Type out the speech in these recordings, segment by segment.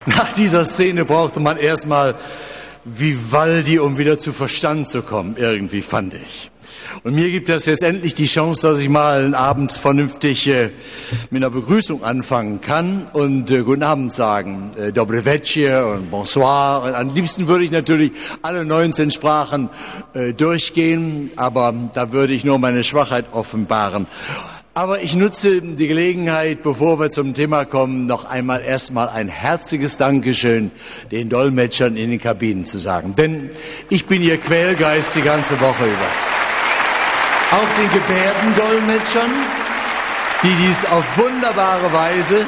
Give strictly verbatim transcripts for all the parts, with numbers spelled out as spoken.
Nach dieser Szene brauchte man erstmal Vivaldi, um wieder zu Verstand zu kommen, irgendwie, fand ich. Und mir gibt das jetzt endlich die Chance, dass ich mal einen Abend vernünftig äh, mit einer Begrüßung anfangen kann und äh, guten Abend sagen. Äh, Dobre večer und Bonsoir. Und am liebsten würde ich natürlich alle neunzehn Sprachen äh, durchgehen, aber da würde ich nur meine Schwachheit offenbaren. Aber ich nutze die Gelegenheit, bevor wir zum Thema kommen, noch einmal erstmal ein herzliches Dankeschön den Dolmetschern in den Kabinen zu sagen. Denn ich bin ihr Quälgeist die ganze Woche über. Auch den Gebärdendolmetschern, die dies auf wunderbare Weise,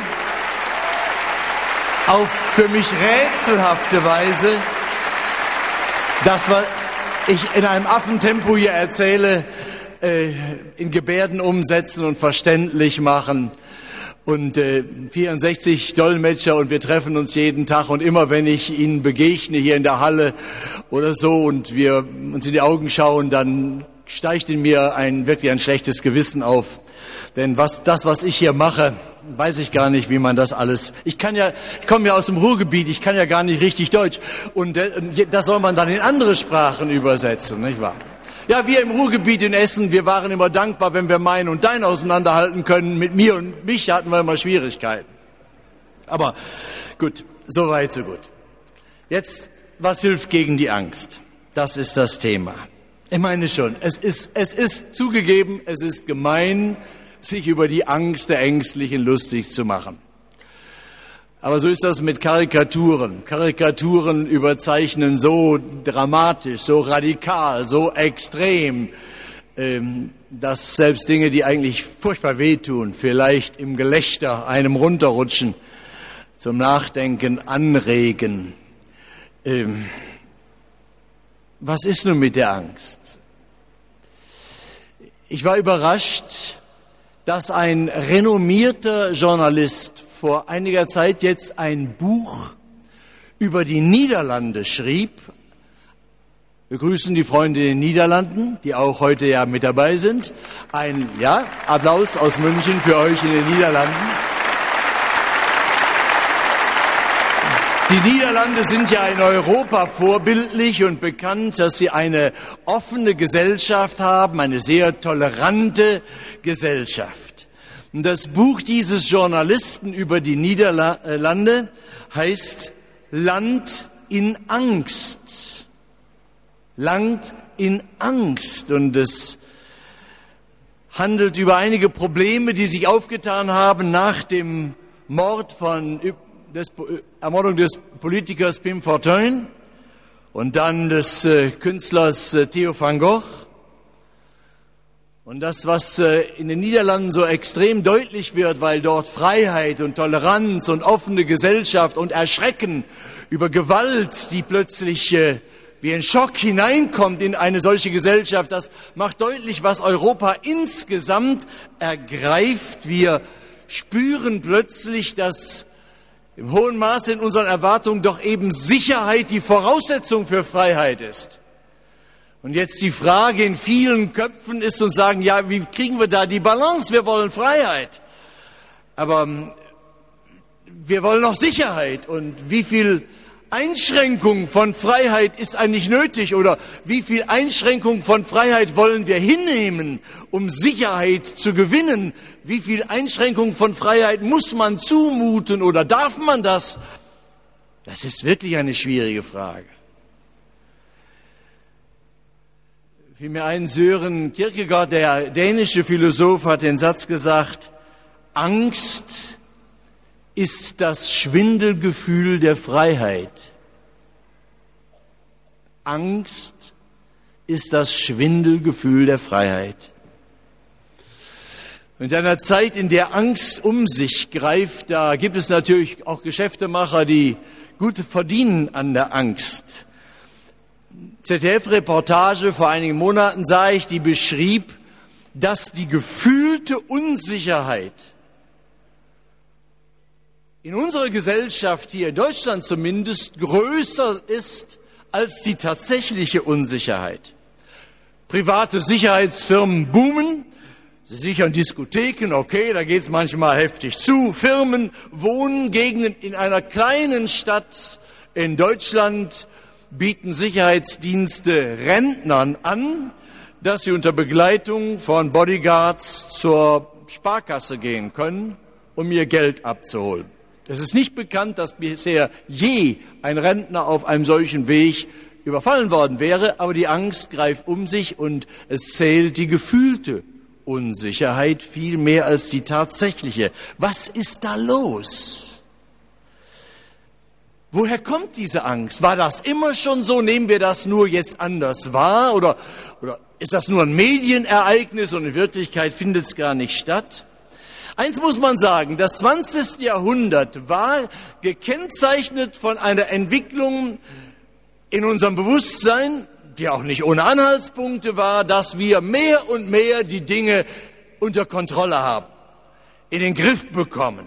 auf für mich rätselhafte Weise, das, was ich in einem Affentempo hier erzähle, in Gebärden umsetzen und verständlich machen. Und äh, vierundsechzig Dolmetscher und wir treffen uns jeden Tag und immer wenn ich ihnen begegne hier in der Halle oder so und wir uns in die Augen schauen, dann steigt in mir ein wirklich ein schlechtes Gewissen auf. Denn was das, was ich hier mache, weiß ich gar nicht, wie man das alles... Ich kann ja, ich komme ja aus dem Ruhrgebiet, ich kann ja gar nicht richtig Deutsch. Und äh, das soll man dann in andere Sprachen übersetzen, nicht wahr? Ja, wir im Ruhrgebiet in Essen, wir waren immer dankbar, wenn wir mein und dein auseinanderhalten können. Mit mir und mich hatten wir immer Schwierigkeiten. Aber gut, so weit, so gut. Jetzt, was hilft gegen die Angst? Das ist das Thema. Ich meine schon, es ist, es ist zugegeben, es ist gemein, sich über die Angst der Ängstlichen lustig zu machen. Aber so ist das mit Karikaturen. Karikaturen überzeichnen so dramatisch, so radikal, so extrem, dass selbst Dinge, die eigentlich furchtbar wehtun, vielleicht im Gelächter einem runterrutschen, zum Nachdenken anregen. Was ist nun mit der Angst? Ich war überrascht, dass ein renommierter Journalist vor einiger Zeit jetzt ein Buch über die Niederlande schrieb. Wir grüßen die Freunde in den Niederlanden, die auch heute ja mit dabei sind. Ein ja, Applaus aus München für euch in den Niederlanden. Die Niederlande sind ja in Europa vorbildlich und bekannt, dass sie eine offene Gesellschaft haben, eine sehr tolerante Gesellschaft. Und das Buch dieses Journalisten über die Niederlande heißt Land in Angst. Land in Angst. Und es handelt über einige Probleme, die sich aufgetan haben nach dem Mord von, des, Ermordung des Politikers Pim Fortuyn und dann des äh, Künstlers äh, Theo van Gogh. Und das, was in den Niederlanden so extrem deutlich wird, weil dort Freiheit und Toleranz und offene Gesellschaft und Erschrecken über Gewalt, die plötzlich wie ein Schock hineinkommt in eine solche Gesellschaft, das macht deutlich, was Europa insgesamt ergreift. Wir spüren plötzlich, dass im hohen Maße in unseren Erwartungen doch eben Sicherheit die Voraussetzung für Freiheit ist. Und jetzt die Frage in vielen Köpfen ist und sagen, ja, wie kriegen wir da die Balance? Wir wollen Freiheit. Aber wir wollen auch Sicherheit. Und wie viel Einschränkung von Freiheit ist eigentlich nötig? Oder wie viel Einschränkung von Freiheit wollen wir hinnehmen, um Sicherheit zu gewinnen? Wie viel Einschränkung von Freiheit muss man zumuten oder darf man das? Das ist wirklich eine schwierige Frage. Fiel mir ein, Søren Kierkegaard, der dänische Philosoph, hat den Satz gesagt, Angst ist das Schwindelgefühl der Freiheit. Angst ist das Schwindelgefühl der Freiheit. In einer Zeit, in der Angst um sich greift, da gibt es natürlich auch Geschäftemacher, die gut verdienen an der Angst. Z D F-Reportage vor einigen Monaten sah ich, die beschrieb, dass die gefühlte Unsicherheit in unserer Gesellschaft hier, in Deutschland zumindest, größer ist als die tatsächliche Unsicherheit. Private Sicherheitsfirmen boomen, Sie sichern Diskotheken, okay, da geht's manchmal heftig zu. Firmen, Wohngegenden in einer kleinen Stadt in Deutschland bieten Sicherheitsdienste Rentnern an, dass sie unter Begleitung von Bodyguards zur Sparkasse gehen können, um ihr Geld abzuholen. Es ist nicht bekannt, dass bisher je ein Rentner auf einem solchen Weg überfallen worden wäre, aber die Angst greift um sich und es zählt die gefühlte Unsicherheit viel mehr als die tatsächliche. Was ist da los? Woher kommt diese Angst? War das immer schon so? Nehmen wir das nur jetzt anders wahr? Oder, oder ist das nur ein Medienereignis und in Wirklichkeit findet es gar nicht statt? Eins muss man sagen, das zwanzigste Jahrhundert war gekennzeichnet von einer Entwicklung in unserem Bewusstsein, die auch nicht ohne Anhaltspunkte war, dass wir mehr und mehr die Dinge unter Kontrolle haben, in den Griff bekommen.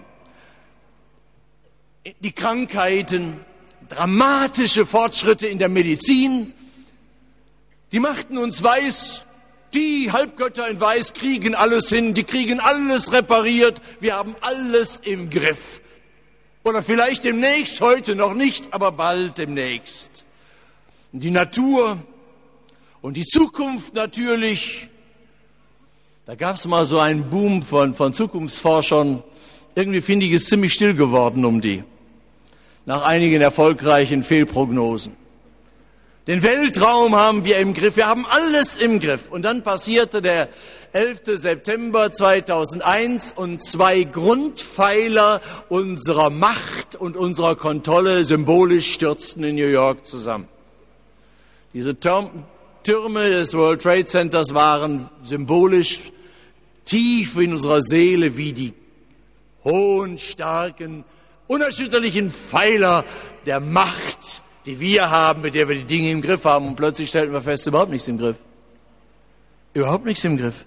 Die Krankheiten, dramatische Fortschritte in der Medizin, die machten uns weiß, die Halbgötter in Weiß kriegen alles hin, die kriegen alles repariert, wir haben alles im Griff. Oder vielleicht demnächst, heute noch nicht, aber bald demnächst. Die Natur und die Zukunft natürlich, da gab es mal so einen Boom von, von Zukunftsforschern, irgendwie finde ich es ziemlich still geworden um die. Nach einigen erfolgreichen Fehlprognosen. Den Weltraum haben wir im Griff, wir haben alles im Griff. Und dann passierte der elfte September zweitausendeins und zwei Grundpfeiler unserer Macht und unserer Kontrolle symbolisch stürzten in New York zusammen. Diese Türme des World Trade Centers waren symbolisch tief in unserer Seele wie die hohen, starken, unerschütterlichen Pfeiler der Macht, die wir haben, mit der wir die Dinge im Griff haben. Und plötzlich stellten wir fest, überhaupt nichts im Griff. Überhaupt nichts im Griff.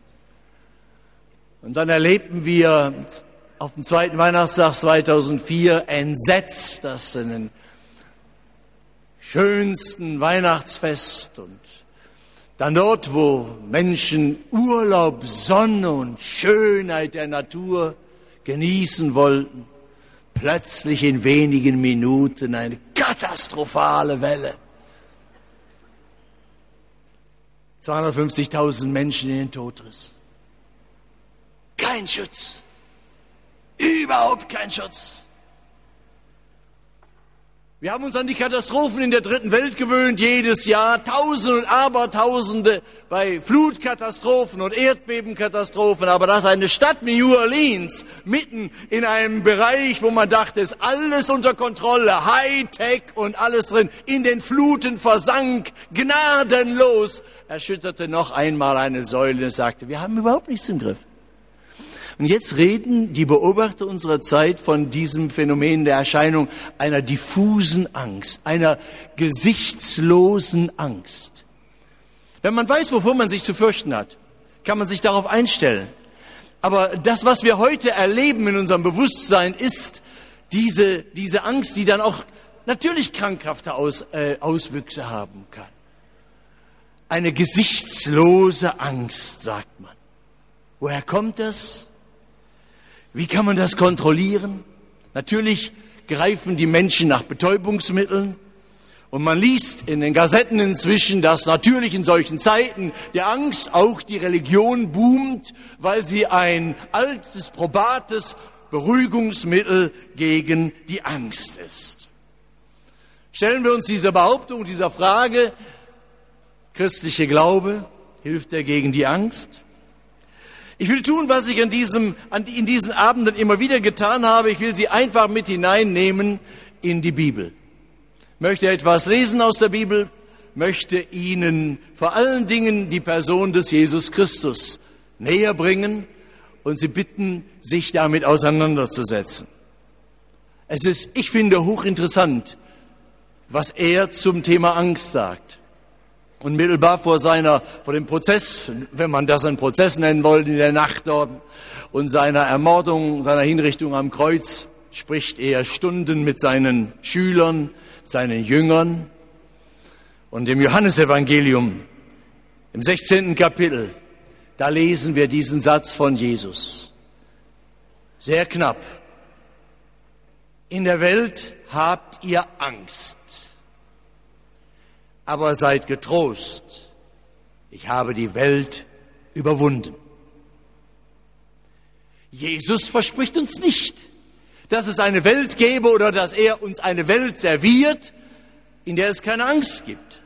Und dann erlebten wir auf dem zweiten Weihnachtstag zweitausendvier entsetzt, dass in den schönsten Weihnachtsfest und dann dort, wo Menschen Urlaub, Sonne und Schönheit der Natur genießen wollten, plötzlich in wenigen Minuten eine katastrophale Welle. zweihundertfünfzigtausend Menschen in den Todriss. Kein Schutz. Überhaupt kein Schutz. Wir haben uns an die Katastrophen in der dritten Welt gewöhnt, jedes Jahr Tausende und Abertausende bei Flutkatastrophen und Erdbebenkatastrophen. Aber dass eine Stadt wie New Orleans mitten in einem Bereich, wo man dachte, ist alles unter Kontrolle, Hightech und alles drin, in den Fluten versank, gnadenlos, erschütterte noch einmal eine Säule und sagte, wir haben überhaupt nichts im Griff. Und jetzt reden die Beobachter unserer Zeit von diesem Phänomen der Erscheinung einer diffusen Angst, einer gesichtslosen Angst. Wenn man weiß, wovor man sich zu fürchten hat, kann man sich darauf einstellen. Aber das, was wir heute erleben in unserem Bewusstsein, ist diese, diese Angst, die dann auch natürlich krankhafte Aus, äh, Auswüchse haben kann. Eine gesichtslose Angst, sagt man. Woher kommt das? Wie kann man das kontrollieren? Natürlich greifen die Menschen nach Betäubungsmitteln. Und man liest in den Gazetten inzwischen, dass natürlich in solchen Zeiten der Angst auch die Religion boomt, weil sie ein altes, probates Beruhigungsmittel gegen die Angst ist. Stellen wir uns dieser Behauptung, dieser Frage, christliche Glaube, hilft er gegen die Angst? Ich will tun, was ich an diesem, an, in diesen Abenden immer wieder getan habe. Ich will Sie einfach mit hineinnehmen in die Bibel. Möchte etwas lesen aus der Bibel, möchte Ihnen vor allen Dingen die Person des Jesus Christus näher bringen und Sie bitten, sich damit auseinanderzusetzen. Es ist, ich finde, hochinteressant, was er zum Thema Angst sagt. Unmittelbar vor seiner, vor dem Prozess, wenn man das einen Prozess nennen wollte, in der Nacht dort und seiner Ermordung, seiner Hinrichtung am Kreuz, spricht er Stunden mit seinen Schülern, seinen Jüngern. Und im Johannesevangelium, im sechzehnten Kapitel, da lesen wir diesen Satz von Jesus. Sehr knapp. In der Welt habt ihr Angst, aber seid getrost. Ich habe die Welt überwunden. Jesus verspricht uns nicht, dass es eine Welt gäbe oder dass er uns eine Welt serviert, in der es keine Angst gibt.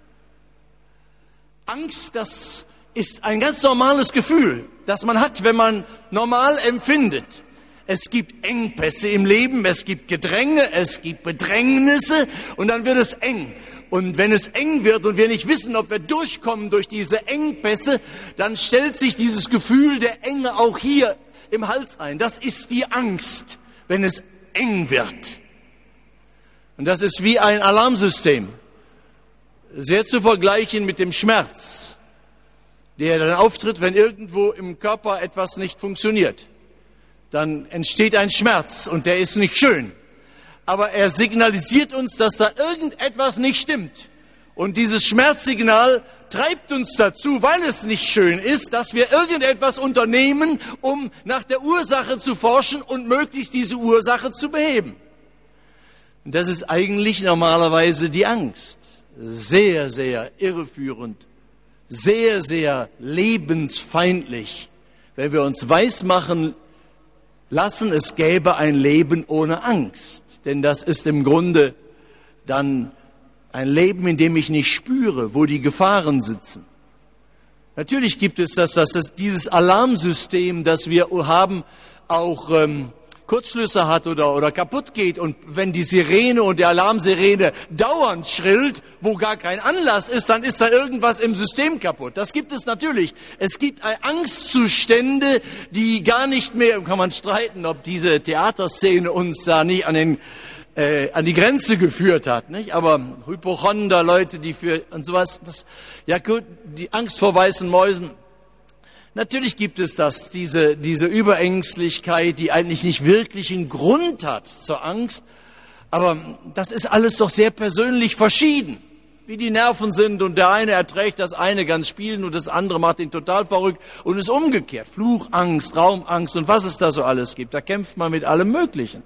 Angst, das ist ein ganz normales Gefühl, das man hat, wenn man normal empfindet. Es gibt Engpässe im Leben, es gibt Gedränge, es gibt Bedrängnisse und dann wird es eng. Und wenn es eng wird und wir nicht wissen, ob wir durchkommen durch diese Engpässe, dann stellt sich dieses Gefühl der Enge auch hier im Hals ein. Das ist die Angst, wenn es eng wird. Und das ist wie ein Alarmsystem. Sehr zu vergleichen mit dem Schmerz, der dann auftritt, wenn irgendwo im Körper etwas nicht funktioniert. Dann entsteht ein Schmerz und der ist nicht schön. Aber er signalisiert uns, dass da irgendetwas nicht stimmt. Und dieses Schmerzsignal treibt uns dazu, weil es nicht schön ist, dass wir irgendetwas unternehmen, um nach der Ursache zu forschen und möglichst diese Ursache zu beheben. Und das ist eigentlich normalerweise die Angst. Sehr, sehr irreführend, sehr, sehr lebensfeindlich, wenn wir uns weismachen lassen, es gäbe ein Leben ohne Angst. Denn das ist im Grunde dann ein Leben, in dem ich nicht spüre, wo die Gefahren sitzen. Natürlich gibt es das, das, das dieses Alarmsystem, das wir haben, auch ähm, Kurzschlüsse hat oder, oder kaputt geht. Und wenn die Sirene und die Alarmsirene dauernd schrillt, wo gar kein Anlass ist, dann ist da irgendwas im System kaputt. Das gibt es natürlich. Es gibt Angstzustände, die gar nicht mehr, kann man streiten, ob diese Theaterszene uns da nicht an den Äh, an die Grenze geführt hat, nicht? Aber Hypochonder, Leute, die für und sowas, das, ja gut, die Angst vor weißen Mäusen. Natürlich gibt es das, diese diese Überängstlichkeit, die eigentlich nicht wirklich einen Grund hat zur Angst. Aber das ist alles doch sehr persönlich verschieden, wie die Nerven sind und der eine erträgt das eine ganz spielend und das andere macht ihn total verrückt und ist umgekehrt. Fluchangst, Raumangst und was es da so alles gibt. Da kämpft man mit allem Möglichen.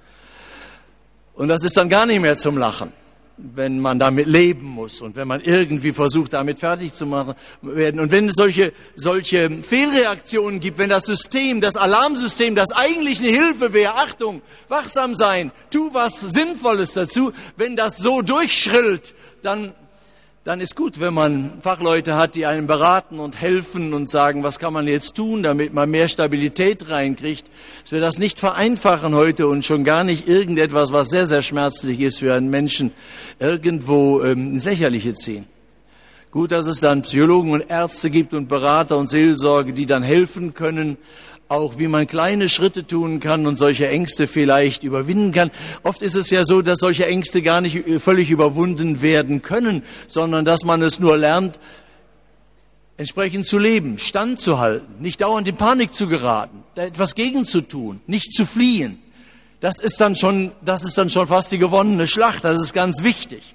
Und das ist dann gar nicht mehr zum Lachen, wenn man damit leben muss und wenn man irgendwie versucht, damit fertig zu machen werden. Und wenn es solche, solche Fehlreaktionen gibt, wenn das System, das Alarmsystem, das eigentlich eine Hilfe wäre, Achtung, wachsam sein, tu was Sinnvolles dazu, wenn das so durchschrillt, dann, dann ist gut, wenn man Fachleute hat, die einen beraten und helfen und sagen, was kann man jetzt tun, damit man mehr Stabilität reinkriegt. Dass wir das nicht vereinfachen heute und schon gar nicht irgendetwas, was sehr, sehr schmerzlich ist für einen Menschen, irgendwo ähm, ins Lächerliche ziehen. Gut, dass es dann Psychologen und Ärzte gibt und Berater und Seelsorge, die dann helfen können, auch wie man kleine Schritte tun kann und solche Ängste vielleicht überwinden kann. Oft ist es ja so, dass solche Ängste gar nicht völlig überwunden werden können, sondern dass man es nur lernt, entsprechend zu leben, standzuhalten, nicht dauernd in Panik zu geraten, da etwas gegen zu tun, nicht zu fliehen. Das ist dann schon, das ist dann schon fast die gewonnene Schlacht, das ist ganz wichtig.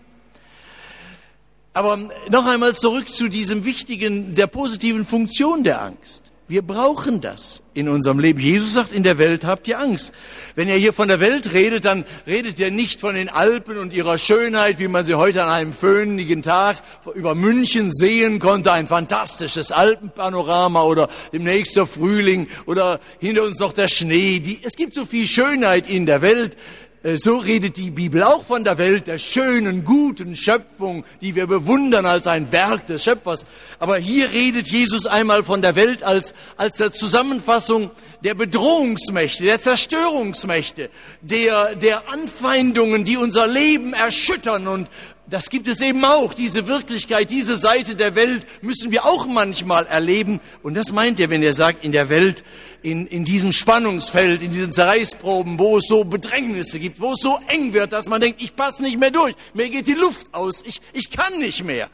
Aber noch einmal zurück zu diesem wichtigen, der positiven Funktion der Angst. Wir brauchen das in unserem Leben. Jesus sagt, in der Welt habt ihr Angst. Wenn er hier von der Welt redet, dann redet er nicht von den Alpen und ihrer Schönheit, wie man sie heute an einem föhnigen Tag über München sehen konnte. Ein fantastisches Alpenpanorama oder demnächst der Frühling oder hinter uns noch der Schnee. Die, es gibt so viel Schönheit in der Welt. So redet die Bibel auch von der Welt, der schönen, guten Schöpfung, die wir bewundern als ein Werk des Schöpfers. Aber hier redet Jesus einmal von der Welt als, als der Zusammenfassung der Bedrohungsmächte, der Zerstörungsmächte, der, der Anfeindungen, die unser Leben erschüttern. Und das gibt es eben auch, diese Wirklichkeit, diese Seite der Welt müssen wir auch manchmal erleben. Und das meint er, wenn er sagt, in der Welt, in, in diesem Spannungsfeld, in diesen Zerreißproben, wo es so Bedrängnisse gibt, wo es so eng wird, dass man denkt, ich passe nicht mehr durch, mir geht die Luft aus, ich, ich kann nicht mehr.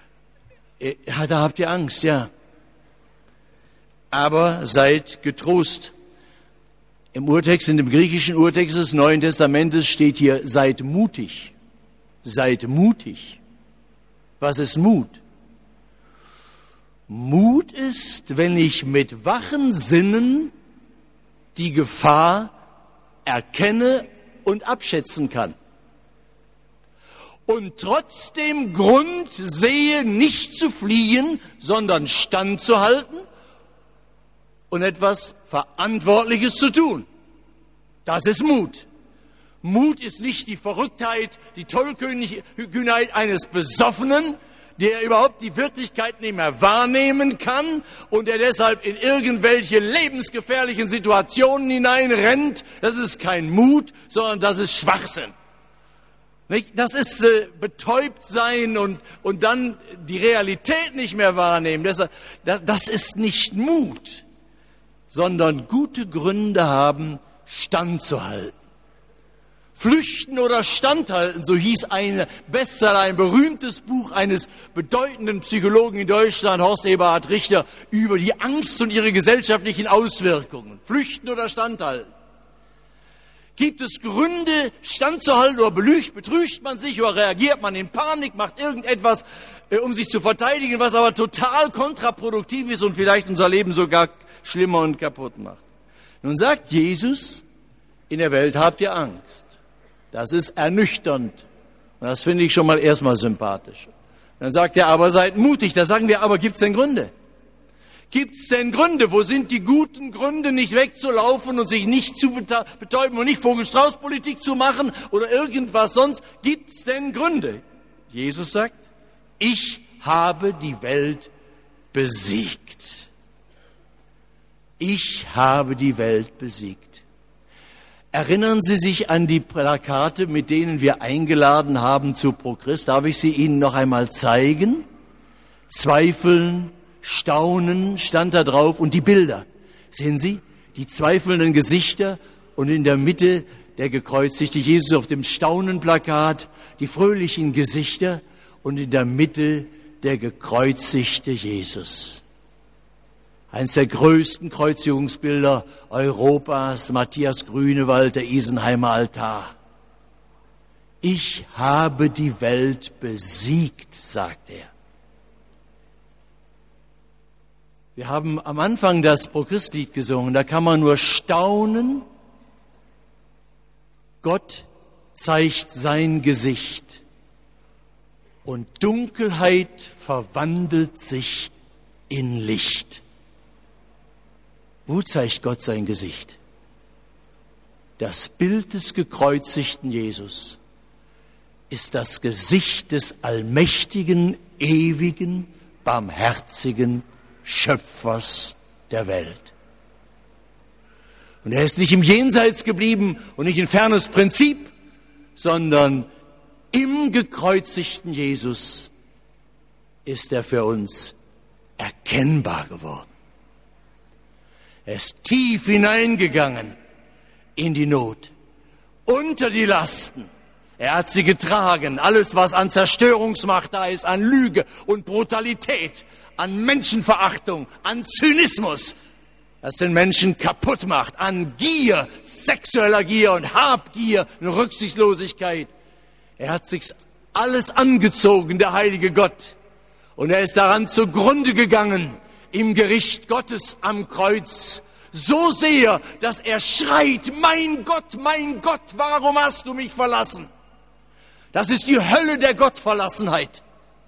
Ja, da habt ihr Angst, ja. Aber seid getrost. Im Urtext, in dem griechischen Urtext des Neuen Testamentes steht hier, seid mutig. Seid mutig. Was ist Mut? Mut ist, wenn ich mit wachen Sinnen die Gefahr erkenne und abschätzen kann. Und trotzdem Grund sehe, nicht zu fliehen, sondern standzuhalten und etwas Verantwortliches zu tun. Das ist Mut. Mut ist nicht die Verrücktheit, die Tollkühnheit eines Besoffenen, der überhaupt die Wirklichkeit nicht mehr wahrnehmen kann und der deshalb in irgendwelche lebensgefährlichen Situationen hineinrennt. Das ist kein Mut, sondern das ist Schwachsinn. Nicht? Das ist äh, betäubt sein und, und dann die Realität nicht mehr wahrnehmen. Das, das, das ist nicht Mut, sondern gute Gründe haben, standzuhalten. Flüchten oder standhalten, so hieß ein Bestseller, ein berühmtes Buch eines bedeutenden Psychologen in Deutschland, Horst Eberhard Richter, über die Angst und ihre gesellschaftlichen Auswirkungen. Flüchten oder standhalten. Gibt es Gründe, standzuhalten, oder belügt, betrügt man sich oder reagiert man in Panik, macht irgendetwas, äh, um sich zu verteidigen, was aber total kontraproduktiv ist und vielleicht unser Leben sogar schlimmer und kaputt macht. Nun sagt Jesus, in der Welt habt ihr Angst. Das ist ernüchternd. Und das finde ich schon mal erstmal sympathisch. Dann sagt er, aber seid mutig. Da sagen wir, aber gibt's denn Gründe? Gibt's denn Gründe? Wo sind die guten Gründe, nicht wegzulaufen und sich nicht zu betäuben und nicht Vogel-Strauß-Politik zu machen oder irgendwas sonst? Gibt's denn Gründe? Jesus sagt, ich habe die Welt besiegt. Ich habe die Welt besiegt. Erinnern Sie sich an die Plakate, mit denen wir eingeladen haben zu ProChrist? Darf ich sie Ihnen noch einmal zeigen? Zweifeln, Staunen stand da drauf und die Bilder. Sehen Sie, die zweifelnden Gesichter und in der Mitte der gekreuzigte Jesus auf dem Staunenplakat, die fröhlichen Gesichter und in der Mitte der gekreuzigte Jesus. Eines der größten Kreuzigungsbilder Europas, Matthias Grünewald, der Isenheimer Altar. Ich habe die Welt besiegt, sagt er. Wir haben am Anfang das ProChrist-Lied gesungen, da kann man nur staunen. Gott zeigt sein Gesicht und Dunkelheit verwandelt sich in Licht. Wo zeigt Gott sein Gesicht? Das Bild des gekreuzigten Jesus ist das Gesicht des allmächtigen, ewigen, barmherzigen Schöpfers der Welt. Und er ist nicht im Jenseits geblieben und nicht ein fernes Prinzip, sondern im gekreuzigten Jesus ist er für uns erkennbar geworden. Er ist tief hineingegangen in die Not, unter die Lasten. Er hat sie getragen, alles was an Zerstörungsmacht da ist, an Lüge und Brutalität, an Menschenverachtung, an Zynismus, das den Menschen kaputt macht, an Gier, sexueller Gier und Habgier und Rücksichtslosigkeit. Er hat sich alles angezogen, der heilige Gott. Und er ist daran zugrunde gegangen, im Gericht Gottes am Kreuz, so sehr, dass er schreit, mein Gott, mein Gott, warum hast du mich verlassen? Das ist die Hölle der Gottverlassenheit.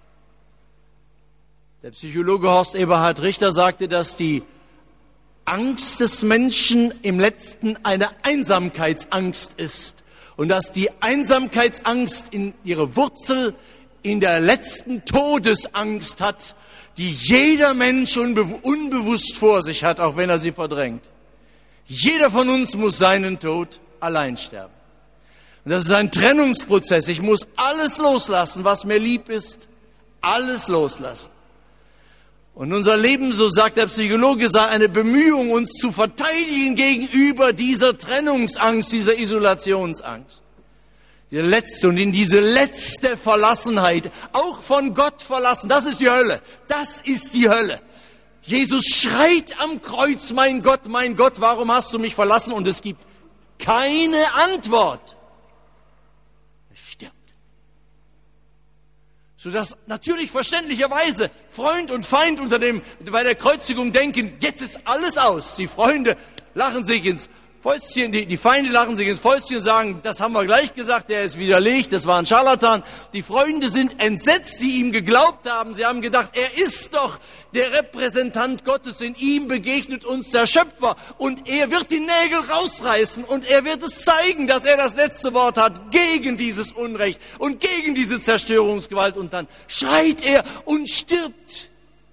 Der Psychologe Horst Eberhard Richter sagte, dass die Angst des Menschen im Letzten eine Einsamkeitsangst ist und dass die Einsamkeitsangst in ihre Wurzel in der letzten Todesangst hat, die jeder Mensch unbe- unbewusst vor sich hat, auch wenn er sie verdrängt. Jeder von uns muss seinen Tod allein sterben. Und das ist ein Trennungsprozess. Ich muss alles loslassen, was mir lieb ist, alles loslassen. Und unser Leben, so sagt der Psychologe, sei eine Bemühung, uns zu verteidigen gegenüber dieser Trennungsangst, dieser Isolationsangst. Die letzte und in diese letzte Verlassenheit, auch von Gott verlassen, das ist die Hölle. Das ist die Hölle. Jesus schreit am Kreuz, mein Gott, mein Gott, warum hast du mich verlassen? Und es gibt keine Antwort. Er stirbt. sodass natürlich verständlicherweise Freund und Feind unter dem, bei der Kreuzigung denken, jetzt ist alles aus. Die Freunde lachen sich ins Fäustchen, die, die Feinde lachen sich ins Fäustchen und sagen, das haben wir gleich gesagt, der ist widerlegt, das war ein Scharlatan. Die Freunde sind entsetzt, die ihm geglaubt haben. Sie haben gedacht, er ist doch der Repräsentant Gottes, in ihm begegnet uns der Schöpfer und er wird die Nägel rausreißen und er wird es zeigen, dass er das letzte Wort hat gegen dieses Unrecht und gegen diese Zerstörungsgewalt. Und dann schreit er und stirbt.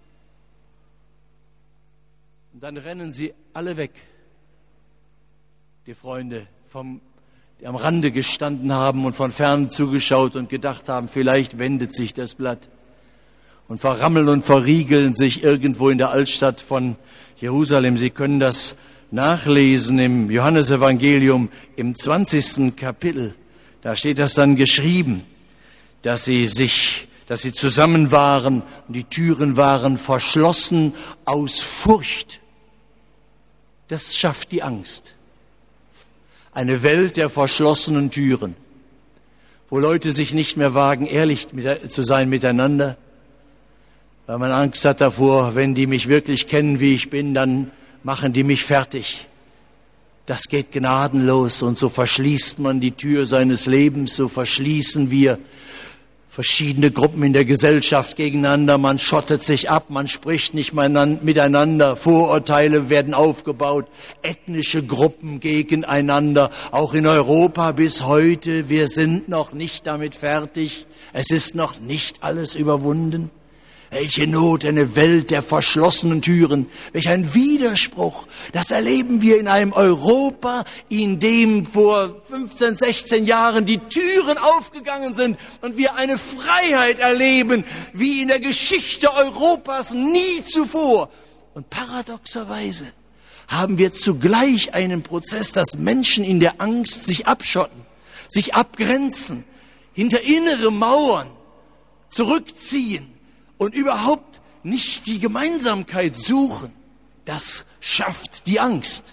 Und dann rennen sie alle weg. Die Freunde, vom, die am Rande gestanden haben und von fern zugeschaut und gedacht haben, vielleicht wendet sich das Blatt. Und verrammeln und verriegeln sich irgendwo in der Altstadt von Jerusalem. Sie können das nachlesen im Johannesevangelium im zwanzigsten Kapitel. Da steht das dann geschrieben, dass sie sich, dass sie zusammen waren und die Türen waren verschlossen aus Furcht. Das schafft die Angst. Eine Welt der verschlossenen Türen, wo Leute sich nicht mehr wagen, ehrlich zu sein miteinander, weil man Angst hat davor, wenn die mich wirklich kennen, wie ich bin, dann machen die mich fertig. Das geht gnadenlos und so verschließt man die Tür seines Lebens, so verschließen wir verschiedene Gruppen in der Gesellschaft gegeneinander, man schottet sich ab, man spricht nicht mehr miteinander, Vorurteile werden aufgebaut, ethnische Gruppen gegeneinander, auch in Europa bis heute, wir sind noch nicht damit fertig, es ist noch nicht alles überwunden. Welche Not, eine Welt der verschlossenen Türen. Welch ein Widerspruch. Das erleben wir in einem Europa, in dem vor fünfzehn, sechzehn Jahren die Türen aufgegangen sind und wir eine Freiheit erleben, wie in der Geschichte Europas nie zuvor. Und paradoxerweise haben wir zugleich einen Prozess, dass Menschen in der Angst sich abschotten, sich abgrenzen, hinter innere Mauern zurückziehen und überhaupt nicht die Gemeinsamkeit suchen. Das schafft die Angst.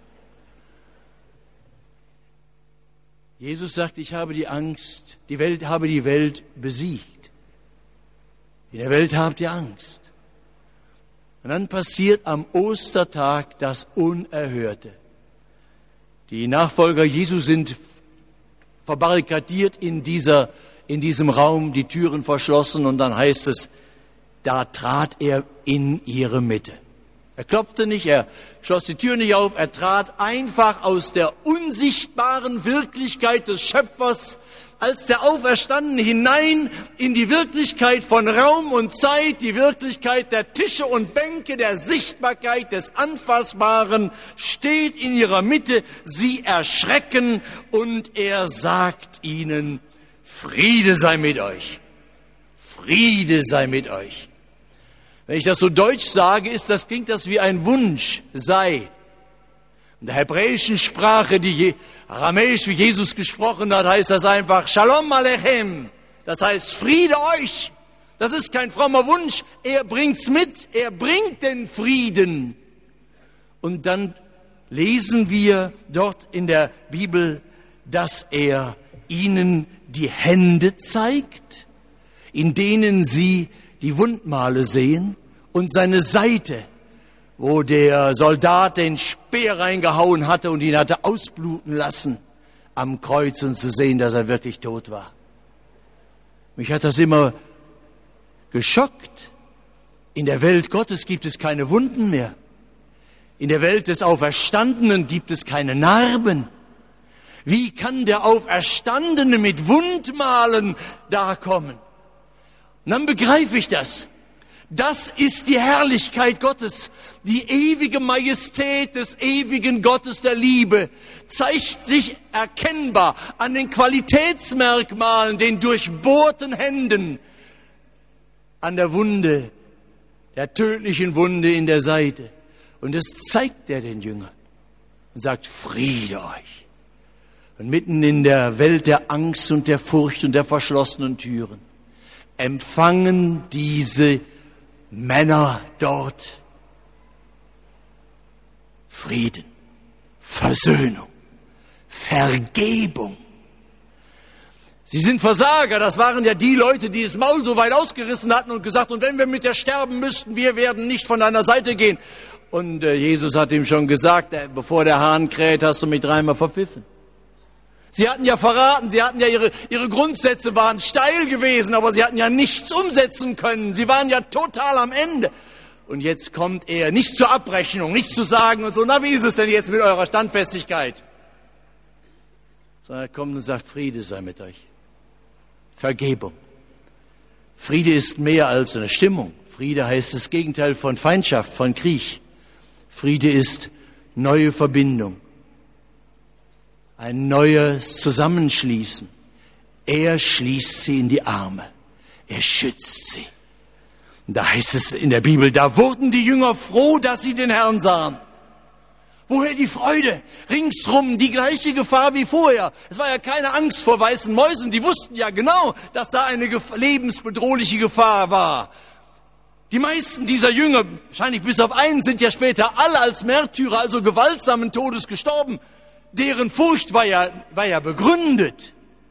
Jesus sagt, ich habe die Angst, die Welt habe die Welt besiegt. In der Welt habt ihr Angst. Und dann passiert am Ostertag das Unerhörte. Die Nachfolger Jesu sind verbarrikadiert in dieser, in diesem Raum, die Türen verschlossen und dann heißt es, da trat er in ihre Mitte. Er klopfte nicht, er schloss die Tür nicht auf, er trat einfach aus der unsichtbaren Wirklichkeit des Schöpfers als der Auferstandene hinein in die Wirklichkeit von Raum und Zeit, die Wirklichkeit der Tische und Bänke, der Sichtbarkeit des Anfassbaren, steht in ihrer Mitte, sie erschrecken und er sagt ihnen, Friede sei mit euch. Friede sei mit euch. Wenn ich das so deutsch sage, ist das, klingt das wie ein Wunsch, sei. In der hebräischen Sprache, die aramäisch wie Jesus gesprochen hat, heißt das einfach Shalom Alechem. Das heißt Friede euch. Das ist kein frommer Wunsch. Er bringt's mit. Er bringt den Frieden. Und dann lesen wir dort in der Bibel, dass er ihnen die Hände zeigt, in denen sie die Wundmale sehen und seine Seite, wo der Soldat den Speer reingehauen hatte und ihn hatte ausbluten lassen am Kreuz und zu sehen, dass er wirklich tot war. Mich hat das immer geschockt. In der Welt Gottes gibt es keine Wunden mehr. In der Welt des Auferstandenen gibt es keine Narben. Wie kann der Auferstandene mit Wundmalen dakommen? Und dann begreife ich das. Das ist die Herrlichkeit Gottes. Die ewige Majestät des ewigen Gottes der Liebe zeigt sich erkennbar an den Qualitätsmerkmalen, den durchbohrten Händen, an der Wunde, der tödlichen Wunde in der Seite. Und das zeigt er den Jüngern und sagt, Friede euch. Und mitten in der Welt der Angst und der Furcht und der verschlossenen Türen empfangen diese Männer dort Frieden, Versöhnung, Vergebung. Sie sind Versager. Das waren ja die Leute, die das Maul so weit ausgerissen hatten und gesagt, und wenn wir mit dir sterben müssten, wir werden nicht von deiner Seite gehen. Und äh, Jesus hat ihm schon gesagt, äh, bevor der Hahn kräht, hast du mich dreimal verpfiffen. Sie hatten ja verraten, sie hatten ja ihre, ihre Grundsätze waren steil gewesen, aber sie hatten ja nichts umsetzen können. Sie waren ja total am Ende. Und jetzt kommt er, nicht zur Abrechnung, nicht zu sagen und so, na, wie ist es denn jetzt mit eurer Standfestigkeit? Sondern er kommt und sagt, Friede sei mit euch. Vergebung. Friede ist mehr als eine Stimmung. Friede heißt das Gegenteil von Feindschaft, von Krieg. Friede ist neue Verbindung. Ein neues Zusammenschließen. Er schließt sie in die Arme. Er schützt sie. Und da heißt es in der Bibel, da wurden die Jünger froh, dass sie den Herrn sahen. Woher die Freude? Ringsrum die gleiche Gefahr wie vorher. Es war ja keine Angst vor weißen Mäusen. Die wussten ja genau, dass da eine lebensbedrohliche Gefahr war. Die meisten dieser Jünger, wahrscheinlich bis auf einen, sind ja später alle als Märtyrer, also gewaltsamen Todes gestorben. Deren Furcht war ja, war ja begründet.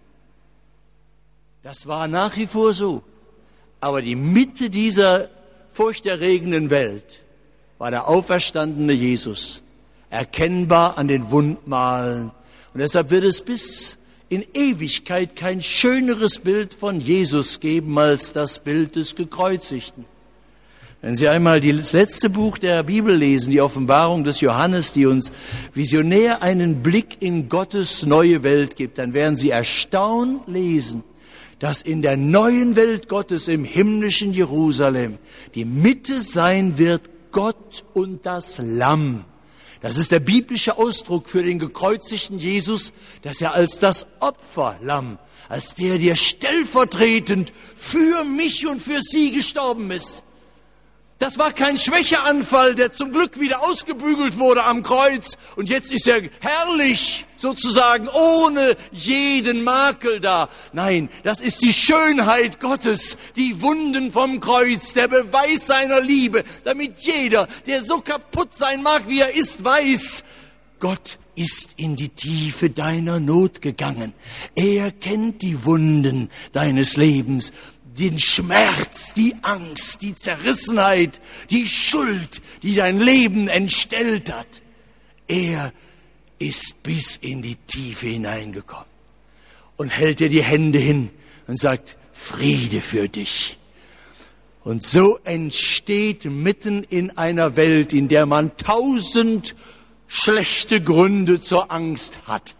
Das war nach wie vor so. Aber die Mitte dieser furchterregenden Welt war der auferstandene Jesus. Erkennbar an den Wundmalen. Und deshalb wird es bis in Ewigkeit kein schöneres Bild von Jesus geben als das Bild des Gekreuzigten. Wenn Sie einmal das letzte Buch der Bibel lesen, die Offenbarung des Johannes, die uns visionär einen Blick in Gottes neue Welt gibt, dann werden Sie erstaunt lesen, dass in der neuen Welt Gottes im himmlischen Jerusalem die Mitte sein wird Gott und das Lamm. Das ist der biblische Ausdruck für den gekreuzigten Jesus, dass er als das Opferlamm, als der, der stellvertretend für mich und für Sie gestorben ist. Das war kein Schwächeanfall, der zum Glück wieder ausgebügelt wurde am Kreuz. Und jetzt ist er herrlich, sozusagen, ohne jeden Makel da. Nein, das ist die Schönheit Gottes, die Wunden vom Kreuz, der Beweis seiner Liebe, damit jeder, der so kaputt sein mag, wie er ist, weiß, Gott ist in die Tiefe deiner Not gegangen. Er kennt die Wunden deines Lebens. Den Schmerz, die Angst, die Zerrissenheit, die Schuld, die dein Leben entstellt hat. Er ist bis in die Tiefe hineingekommen und hält dir die Hände hin und sagt, Friede für dich. Und so entsteht mitten in einer Welt, in der man tausend schlechte Gründe zur Angst hat,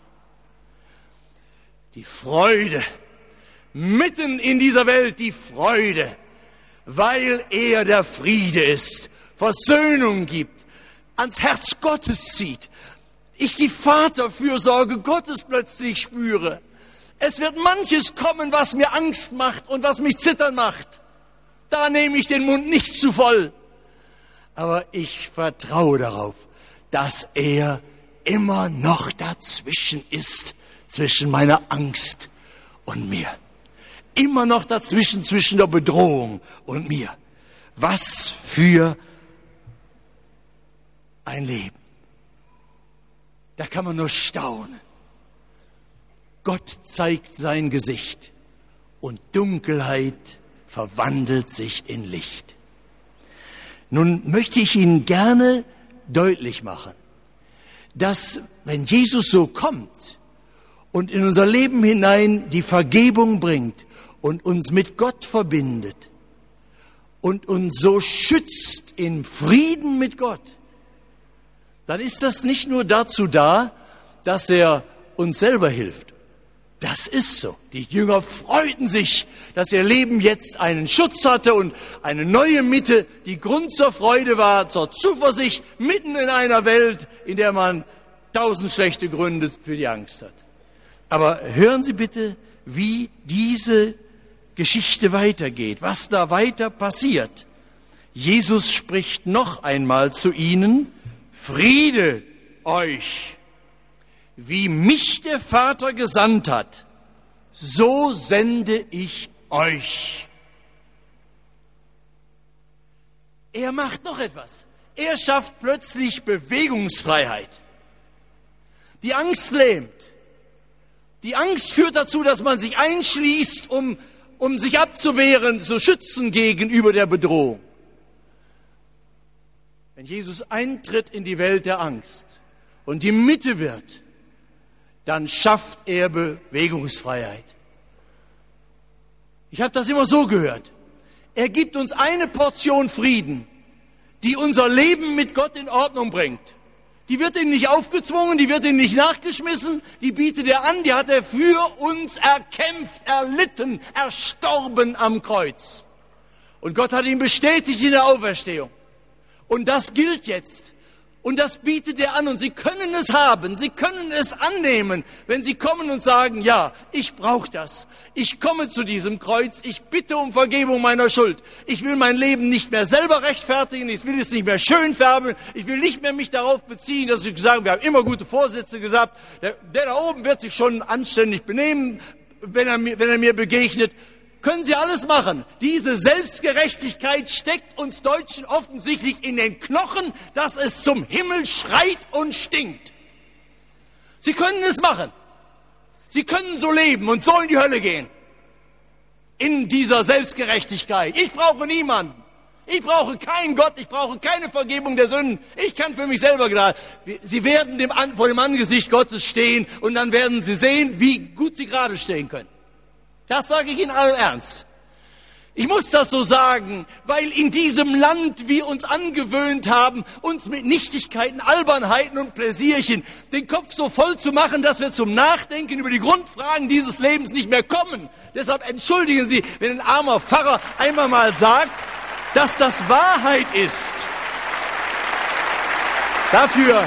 die Freude. Mitten in dieser Welt die Freude, weil er der Friede ist, Versöhnung gibt, ans Herz Gottes zieht. Ich die Vaterfürsorge Gottes plötzlich spüre. Es wird manches kommen, was mir Angst macht und was mich zittern macht. Da nehme ich den Mund nicht zu voll. Aber ich vertraue darauf, dass er immer noch dazwischen ist, zwischen meiner Angst und mir. Immer noch dazwischen, zwischen der Bedrohung und mir. Was für ein Leben. Da kann man nur staunen. Gott zeigt sein Gesicht und Dunkelheit verwandelt sich in Licht. Nun möchte ich Ihnen gerne deutlich machen, dass wenn Jesus so kommt und in unser Leben hinein die Vergebung bringt, und uns mit Gott verbindet und uns so schützt in Frieden mit Gott, dann ist das nicht nur dazu da, dass er uns selber hilft. Das ist so. Die Jünger freuten sich, dass ihr Leben jetzt einen Schutz hatte und eine neue Mitte, die Grund zur Freude war, zur Zuversicht, mitten in einer Welt, in der man tausend schlechte Gründe für die Angst hat. Aber hören Sie bitte, wie diese Geschichte weitergeht, was da weiter passiert. Jesus spricht noch einmal zu ihnen, Friede euch, wie mich der Vater gesandt hat, so sende ich euch. Er macht noch etwas. Er schafft plötzlich Bewegungsfreiheit. Die Angst lähmt. Die Angst führt dazu, dass man sich einschließt, um, um sich abzuwehren, zu schützen gegenüber der Bedrohung. Wenn Jesus eintritt in die Welt der Angst und die Mitte wird, dann schafft er Bewegungsfreiheit. Ich habe das immer so gehört. Er gibt uns eine Portion Frieden, die unser Leben mit Gott in Ordnung bringt. Die wird ihm nicht aufgezwungen, die wird ihm nicht nachgeschmissen, die bietet er an, die hat er für uns erkämpft, erlitten, erstorben am Kreuz. Und Gott hat ihn bestätigt in der Auferstehung. Und das gilt jetzt. Und das bietet er an und Sie können es haben, Sie können es annehmen, wenn Sie kommen und sagen, ja, ich brauche das. Ich komme zu diesem Kreuz, ich bitte um Vergebung meiner Schuld. Ich will mein Leben nicht mehr selber rechtfertigen, ich will es nicht mehr schön färben, ich will nicht mehr mich darauf beziehen, dass ich sage, wir haben immer gute Vorsätze gesagt, der, der da oben wird sich schon anständig benehmen, wenn er mir, wenn er mir begegnet. Können Sie alles machen. Diese Selbstgerechtigkeit steckt uns Deutschen offensichtlich in den Knochen, dass es zum Himmel schreit und stinkt. Sie können es machen. Sie können so leben und so in die Hölle gehen. In dieser Selbstgerechtigkeit. Ich brauche niemanden. Ich brauche keinen Gott. Ich brauche keine Vergebung der Sünden. Ich kann für mich selber gerade. Sie werden dem, vor dem Angesicht Gottes stehen und dann werden Sie sehen, wie gut Sie gerade stehen können. Das sage ich in allem Ernst. Ich muss das so sagen, weil in diesem Land wir uns angewöhnt haben, uns mit Nichtigkeiten, Albernheiten und Pläsierchen den Kopf so voll zu machen, dass wir zum Nachdenken über die Grundfragen dieses Lebens nicht mehr kommen. Deshalb entschuldigen Sie, wenn ein armer Pfarrer einmal mal sagt, dass das Wahrheit ist. Dafür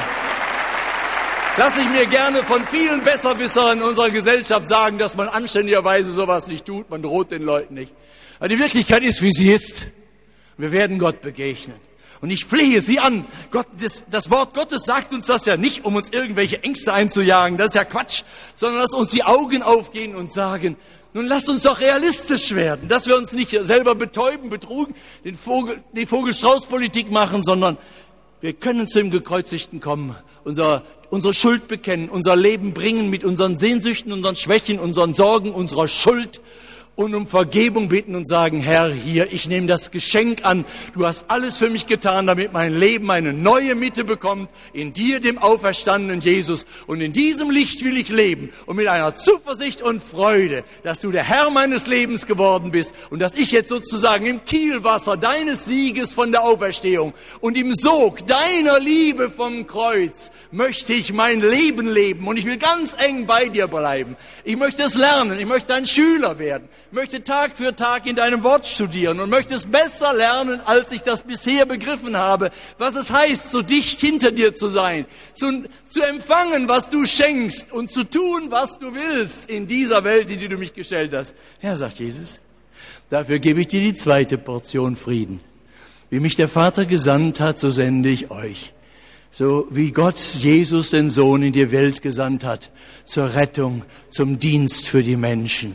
lasse ich mir gerne von vielen Besserwissern in unserer Gesellschaft sagen, dass man anständigerweise sowas nicht tut. Man droht den Leuten nicht. Aber die Wirklichkeit ist, wie sie ist. Wir werden Gott begegnen. Und ich flehe Sie an. Gott, das, das Wort Gottes sagt uns das ja nicht, um uns irgendwelche Ängste einzujagen. Das ist ja Quatsch. Sondern dass uns die Augen aufgehen und sagen, nun lasst uns doch realistisch werden. Dass wir uns nicht selber betäuben, betrugen, den Vogel, die Vogel-Strauß-Politik machen, sondern wir können zu dem Gekreuzigten kommen, unser, unsere Schuld bekennen, unser Leben bringen mit unseren Sehnsüchten, unseren Schwächen, unseren Sorgen, unserer Schuld und um Vergebung bitten und sagen, Herr, hier, ich nehme das Geschenk an. Du hast alles für mich getan, damit mein Leben eine neue Mitte bekommt, in dir, dem auferstandenen Jesus. Und in diesem Licht will ich leben und mit einer Zuversicht und Freude, dass du der Herr meines Lebens geworden bist und dass ich jetzt sozusagen im Kielwasser deines Sieges von der Auferstehung und im Sog deiner Liebe vom Kreuz möchte ich mein Leben leben und ich will ganz eng bei dir bleiben. Ich möchte es lernen, ich möchte ein Schüler werden. Möchte Tag für Tag in deinem Wort studieren und möchte es besser lernen, als ich das bisher begriffen habe, was es heißt, so dicht hinter dir zu sein, zu, zu empfangen, was du schenkst und zu tun, was du willst in dieser Welt, in die du mich gestellt hast. Ja, sagt Jesus, dafür gebe ich dir die zweite Portion Frieden. Wie mich der Vater gesandt hat, so sende ich euch. So wie Gott Jesus, den Sohn, in die Welt gesandt hat, zur Rettung, zum Dienst für die Menschen.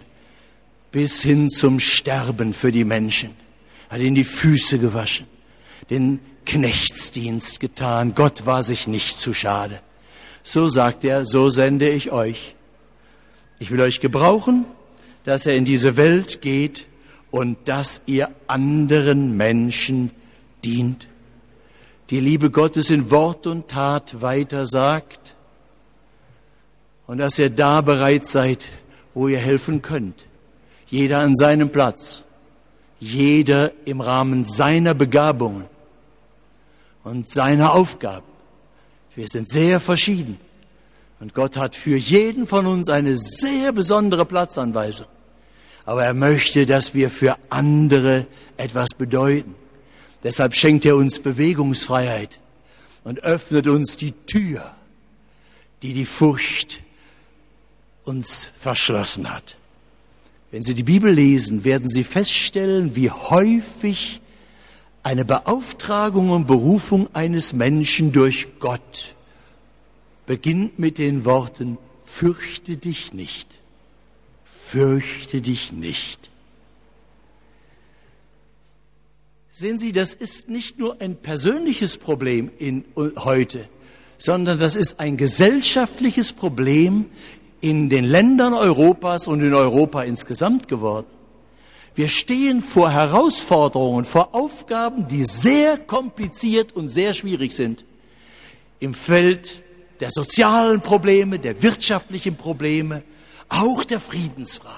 Bis hin zum Sterben für die Menschen. Hat ihnen die Füße gewaschen, den Knechtsdienst getan. Gott war sich nicht zu schade. So sagt er, so sende ich euch. Ich will euch gebrauchen, dass er in diese Welt geht und dass ihr anderen Menschen dient. Die Liebe Gottes in Wort und Tat weiter sagt und dass ihr da bereit seid, wo ihr helfen könnt. Jeder an seinem Platz, jeder im Rahmen seiner Begabungen und seiner Aufgaben. Wir sind sehr verschieden und Gott hat für jeden von uns eine sehr besondere Platzanweisung. Aber er möchte, dass wir für andere etwas bedeuten. Deshalb schenkt er uns Bewegungsfreiheit und öffnet uns die Tür, die die Furcht uns verschlossen hat. Wenn Sie die Bibel lesen, werden Sie feststellen, wie häufig eine Beauftragung und Berufung eines Menschen durch Gott beginnt mit den Worten, fürchte dich nicht, fürchte dich nicht. Sehen Sie, das ist nicht nur ein persönliches Problem in, heute, sondern das ist ein gesellschaftliches Problem, in den Ländern Europas und in Europa insgesamt geworden. Wir stehen vor Herausforderungen, vor Aufgaben, die sehr kompliziert und sehr schwierig sind. Im Feld der sozialen Probleme, der wirtschaftlichen Probleme, auch der Friedensfragen.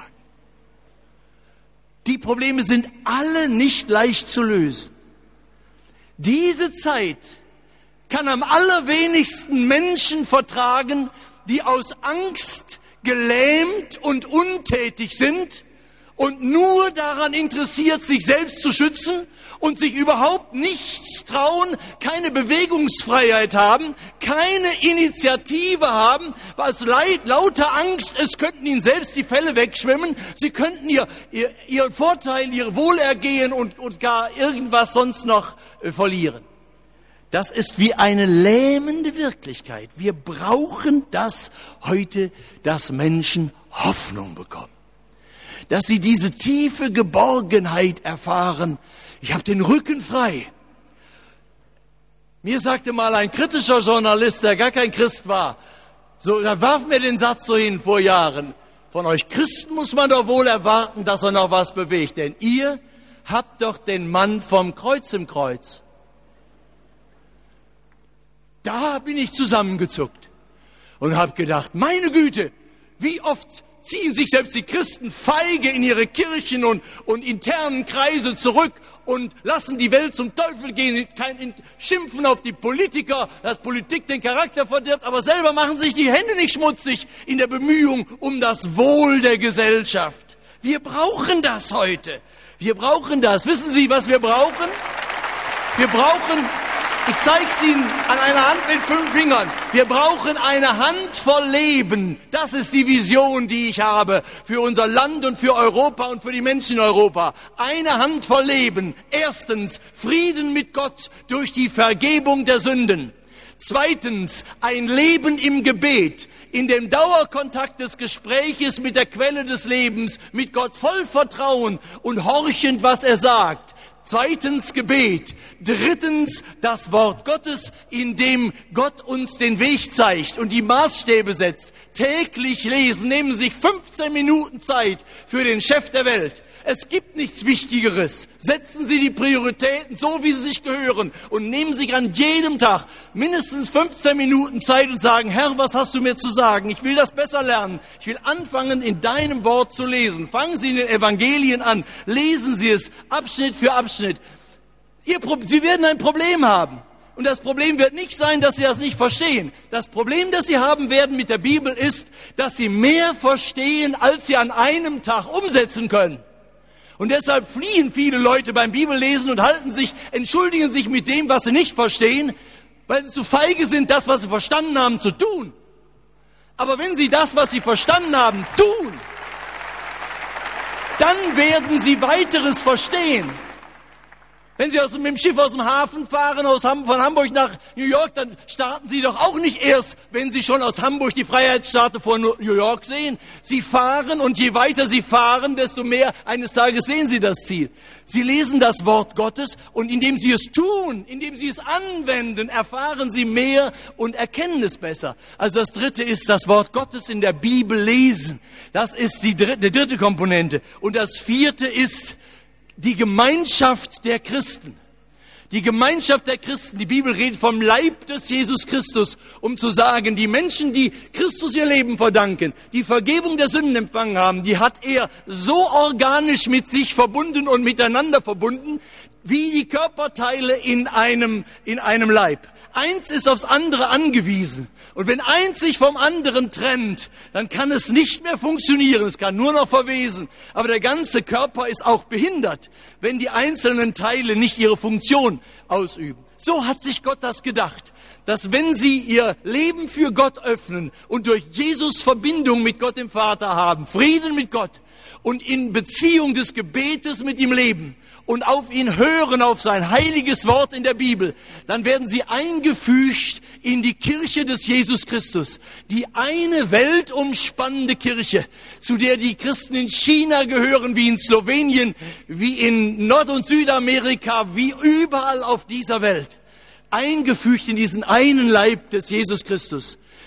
Die Probleme sind alle nicht leicht zu lösen. Diese Zeit kann am allerwenigsten Menschen vertragen, die aus Angst gelähmt und untätig sind und nur daran interessiert, sich selbst zu schützen und sich überhaupt nichts trauen, keine Bewegungsfreiheit haben, keine Initiative haben, aus lauter Angst, es könnten ihnen selbst die Fälle wegschwimmen, sie könnten ihr, ihr, ihren Vorteil, ihr Wohlergehen und, und gar irgendwas sonst noch äh, verlieren. Das ist wie eine lähmende Wirklichkeit. Wir brauchen das heute, dass Menschen Hoffnung bekommen. Dass sie diese tiefe Geborgenheit erfahren. Ich habe den Rücken frei. Mir sagte mal ein kritischer Journalist, der gar kein Christ war, so, da warf mir den Satz so hin vor Jahren. Von euch Christen muss man doch wohl erwarten, dass er noch was bewegt. Denn ihr habt doch den Mann vom Kreuz im Kreuz. Da bin ich zusammengezuckt und habe gedacht, meine Güte, wie oft ziehen sich selbst die Christen feige in ihre Kirchen und, und internen Kreise zurück und lassen die Welt zum Teufel gehen, kein, schimpfen auf die Politiker, dass Politik den Charakter verdirbt, aber selber machen sich die Hände nicht schmutzig in der Bemühung um das Wohl der Gesellschaft. Wir brauchen das heute. Wir brauchen das. Wissen Sie, was wir brauchen? Wir brauchen... Ich zeige es Ihnen an einer Hand mit fünf Fingern. Wir brauchen eine Handvoll Leben. Das ist die Vision, die ich habe für unser Land und für Europa und für die Menschen in Europa. Eine Handvoll Leben. Erstens, Frieden mit Gott durch die Vergebung der Sünden. Zweitens, ein Leben im Gebet, in dem Dauerkontakt des Gespräches mit der Quelle des Lebens, mit Gott voll Vertrauen und horchend, was er sagt. Zweitens Gebet. Drittens das Wort Gottes, in dem Gott uns den Weg zeigt und die Maßstäbe setzt. Täglich lesen. Nehmen Sie sich fünfzehn Minuten Zeit für den Chef der Welt. Es gibt nichts Wichtigeres. Setzen Sie die Prioritäten so, wie sie sich gehören und nehmen sich an jedem Tag mindestens fünfzehn Minuten Zeit und sagen, Herr, was hast du mir zu sagen? Ich will das besser lernen. Ich will anfangen, in deinem Wort zu lesen. Fangen Sie in den Evangelien an. Lesen Sie es Abschnitt für Abschnitt. Ihr, Sie werden ein Problem haben. Und das Problem wird nicht sein, dass Sie das nicht verstehen. Das Problem, das Sie haben werden mit der Bibel, ist, dass Sie mehr verstehen, als Sie an einem Tag umsetzen können. Und deshalb fliehen viele Leute beim Bibellesen und halten sich, entschuldigen sich mit dem, was sie nicht verstehen, weil sie zu feige sind, das, was sie verstanden haben, zu tun. Aber wenn sie das, was sie verstanden haben, tun, dann werden sie weiteres verstehen. Wenn Sie aus, mit dem Schiff aus dem Hafen fahren, aus Ham, von Hamburg nach New York, dann starten Sie doch auch nicht erst, wenn Sie schon aus Hamburg die Freiheitsstatue vor New York sehen. Sie fahren und je weiter Sie fahren, desto mehr eines Tages sehen Sie das Ziel. Sie lesen das Wort Gottes und indem Sie es tun, indem Sie es anwenden, erfahren Sie mehr und erkennen es besser. Also das dritte ist das Wort Gottes in der Bibel lesen. Das ist die dritte, die dritte Komponente. Und das vierte ist die Gemeinschaft der Christen. Die Gemeinschaft der Christen. Die Bibel redet vom Leib des Jesus Christus, um zu sagen, die Menschen, die Christus ihr Leben verdanken, die Vergebung der Sünden empfangen haben, die hat er so organisch mit sich verbunden und miteinander verbunden, wie die Körperteile in einem, in einem Leib. Eins ist aufs andere angewiesen. Und wenn eins sich vom anderen trennt, dann kann es nicht mehr funktionieren. Es kann nur noch verwesen. Aber der ganze Körper ist auch behindert, wenn die einzelnen Teile nicht ihre Funktion ausüben. So hat sich Gott das gedacht, dass wenn sie ihr Leben für Gott öffnen und durch Jesus Verbindung mit Gott dem Vater haben, Frieden mit Gott und in Beziehung des Gebetes mit ihm leben und auf ihn hören, auf sein heiliges Wort in der Bibel, dann werden sie eingefügt in die Kirche des Jesus Christus. Die eine weltumspannende Kirche, zu der die Christen in China gehören, wie in Slowenien, wie in Nord- und Südamerika, wie überall auf dieser Welt. Eingefügt in diesen einen Leib des Jesus Christus.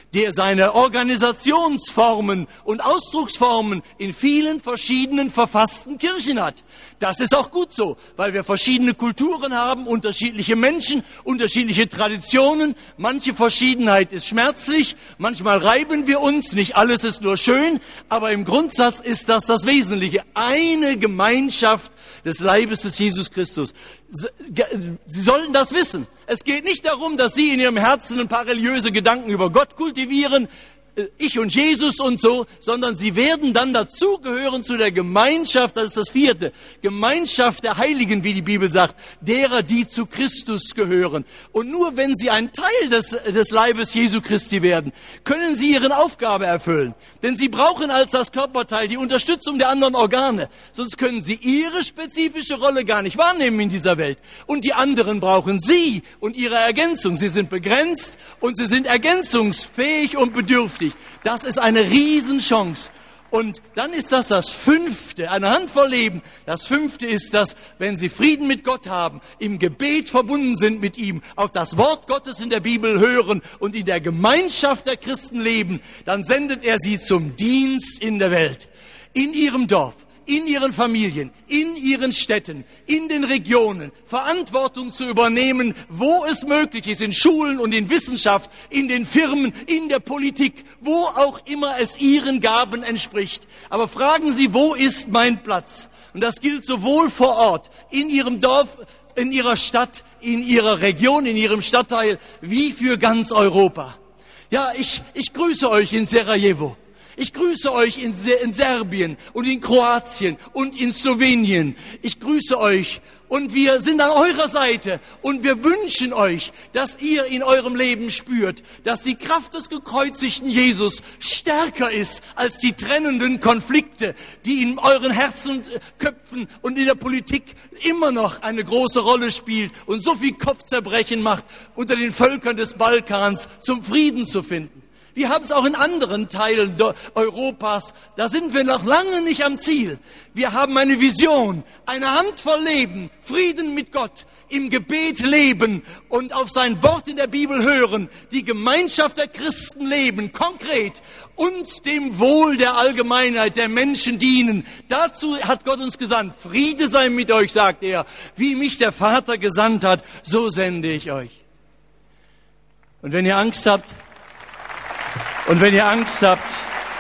der seine Organisationsformen und Ausdrucksformen in vielen verschiedenen verfassten Kirchen hat. Das ist auch gut so, weil wir verschiedene Kulturen haben, unterschiedliche Menschen, unterschiedliche Traditionen. Manche Verschiedenheit ist schmerzlich, manchmal reiben wir uns, nicht alles ist nur schön, aber im Grundsatz ist das das Wesentliche. Eine Gemeinschaft des Leibes des Jesus Christus. Sie sollten das wissen. Es geht nicht darum, dass Sie in Ihrem Herzen ein paar religiöse Gedanken über Gott kultivieren, ich und Jesus und so, sondern Sie werden dann dazugehören zu der Gemeinschaft, das ist das vierte, Gemeinschaft der Heiligen, wie die Bibel sagt, derer, die zu Christus gehören. Und nur wenn Sie ein Teil des, des Leibes Jesu Christi werden, können Sie Ihre Aufgabe erfüllen. Denn Sie brauchen als das Körperteil die Unterstützung der anderen Organe, sonst können Sie Ihre spezifische Rolle gar nicht wahrnehmen in dieser Welt. Und die anderen brauchen Sie und Ihre Ergänzung. Sie sind begrenzt und Sie sind ergänzungsfähig und bedürftig. Das ist eine Riesenchance. Und dann ist das das Fünfte, eine Handvoll Leben. Das Fünfte ist, dass, wenn Sie Frieden mit Gott haben, im Gebet verbunden sind mit ihm, auf das Wort Gottes in der Bibel hören und in der Gemeinschaft der Christen leben, dann sendet er Sie zum Dienst in der Welt, in Ihrem Dorf, in Ihren Familien, in Ihren Städten, in den Regionen, Verantwortung zu übernehmen, wo es möglich ist, in Schulen und in Wissenschaft, in den Firmen, in der Politik, wo auch immer es Ihren Gaben entspricht. Aber fragen Sie, wo ist mein Platz? Und das gilt sowohl vor Ort, in Ihrem Dorf, in Ihrer Stadt, in Ihrer Region, in Ihrem Stadtteil, wie für ganz Europa. Ja, ich, ich grüße euch in Sarajevo. Ich grüße euch in, in Serbien und in Kroatien und in Slowenien. Ich grüße euch und wir sind an eurer Seite und wir wünschen euch, dass ihr in eurem Leben spürt, dass die Kraft des gekreuzigten Jesus stärker ist als die trennenden Konflikte, die in euren Herzen, Köpfen und in der Politik immer noch eine große Rolle spielt und so viel Kopfzerbrechen macht, unter den Völkern des Balkans zum Frieden zu finden. Wir haben es auch in anderen Teilen Europas. Da sind wir noch lange nicht am Ziel. Wir haben eine Vision, eine Handvoll Leben, Frieden mit Gott, im Gebet leben und auf sein Wort in der Bibel hören, die Gemeinschaft der Christen leben, konkret, und dem Wohl der Allgemeinheit, der Menschen dienen. Dazu hat Gott uns gesandt. Friede sei mit euch, sagt er. Wie mich der Vater gesandt hat, so sende ich euch. Und wenn ihr Angst habt, Und wenn ihr Angst habt,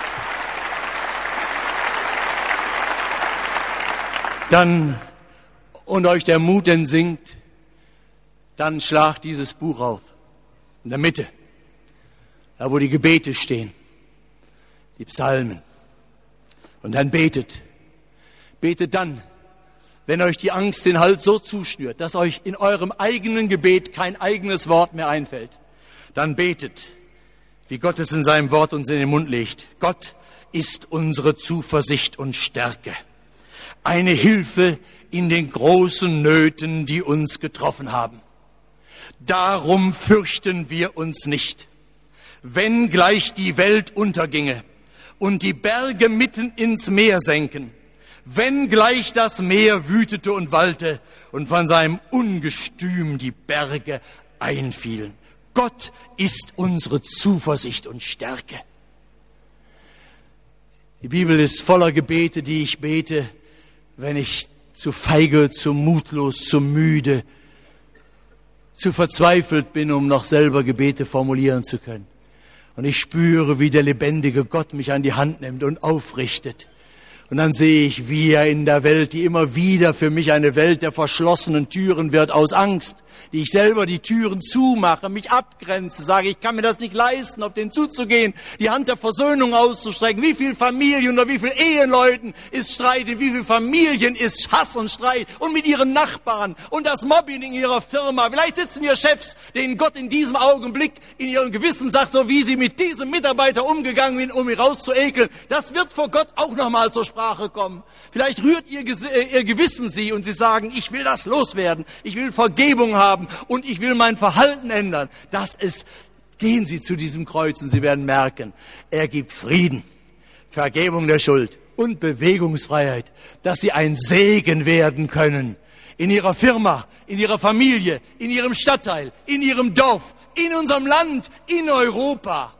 dann und euch der Mut entsinkt, dann schlagt dieses Buch auf. In der Mitte, da wo die Gebete stehen, die Psalmen. Und dann betet. Betet dann, wenn euch die Angst den Hals so zuschnürt, dass euch in eurem eigenen Gebet kein eigenes Wort mehr einfällt. Dann betet, wie Gott es in seinem Wort uns in den Mund legt. Gott ist unsere Zuversicht und Stärke. Eine Hilfe in den großen Nöten, die uns getroffen haben. Darum fürchten wir uns nicht. Wenn gleich die Welt unterginge und die Berge mitten ins Meer senken, wenn gleich das Meer wütete und wallte und von seinem Ungestüm die Berge einfielen. Gott ist unsere Zuversicht und Stärke. Die Bibel ist voller Gebete, die ich bete, wenn ich zu feige, zu mutlos, zu müde, zu verzweifelt bin, um noch selber Gebete formulieren zu können. Und ich spüre, wie der lebendige Gott mich an die Hand nimmt und aufrichtet. Und dann sehe ich, wie er in der Welt, die immer wieder für mich eine Welt der verschlossenen Türen wird, aus Angst, die ich selber die Türen zumache, mich abgrenze, sage, ich kann mir das nicht leisten, auf den zuzugehen, die Hand der Versöhnung auszustrecken. Wie viel Familien oder wie viel Eheleuten ist Streit, in wie viel Familien ist Hass und Streit und mit ihren Nachbarn und das Mobbing in ihrer Firma. Vielleicht sitzen hier Chefs, denen Gott in diesem Augenblick in ihrem Gewissen sagt, so wie sie mit diesem Mitarbeiter umgegangen sind, um ihn rauszuekeln. Das wird vor Gott auch nochmal zur Sprache kommen. Vielleicht rührt ihr, ihr Gewissen sie und sie sagen, ich will das loswerden, ich will Vergebung haben und ich will mein Verhalten ändern. Das ist, gehen Sie zu diesem Kreuz und Sie werden merken, er gibt Frieden, Vergebung der Schuld und Bewegungsfreiheit, dass Sie ein Segen werden können in Ihrer Firma, in Ihrer Familie, in Ihrem Stadtteil, in Ihrem Dorf, in unserem Land, in Europa.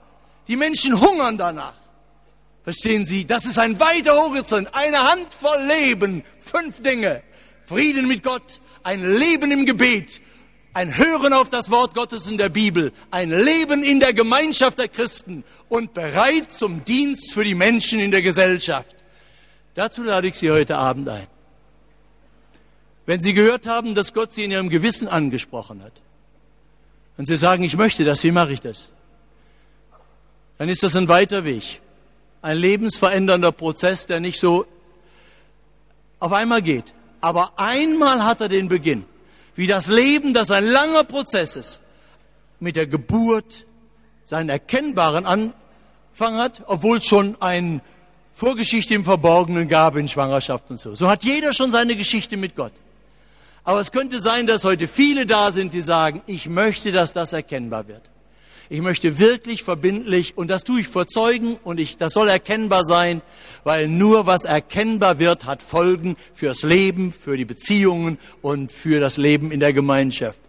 Die Menschen hungern danach. Verstehen Sie, das ist ein weiter Horizont, eine Handvoll Leben, fünf Dinge. Frieden mit Gott, ein Leben im Gebet, ein Hören auf das Wort Gottes in der Bibel, ein Leben in der Gemeinschaft der Christen und bereit zum Dienst für die Menschen in der Gesellschaft. Dazu lade ich Sie heute Abend ein. Wenn Sie gehört haben, dass Gott Sie in Ihrem Gewissen angesprochen hat und Sie sagen, ich möchte das, wie mache ich das? Dann ist das ein weiter Weg, ein lebensverändernder Prozess, der nicht so auf einmal geht. Aber einmal hat er den Beginn. Wie das Leben, das ein langer Prozess ist, mit der Geburt seinen erkennbaren Anfang hat, obwohl es schon eine Vorgeschichte im Verborgenen gab in Schwangerschaft und so. So hat jeder schon seine Geschichte mit Gott. Aber es könnte sein, dass heute viele da sind, die sagen, ich möchte, dass das erkennbar wird. Ich möchte wirklich verbindlich, und das tue ich vor Zeugen, und ich, das soll erkennbar sein, weil nur was erkennbar wird, hat Folgen fürs Leben, für die Beziehungen und für das Leben in der Gemeinschaft.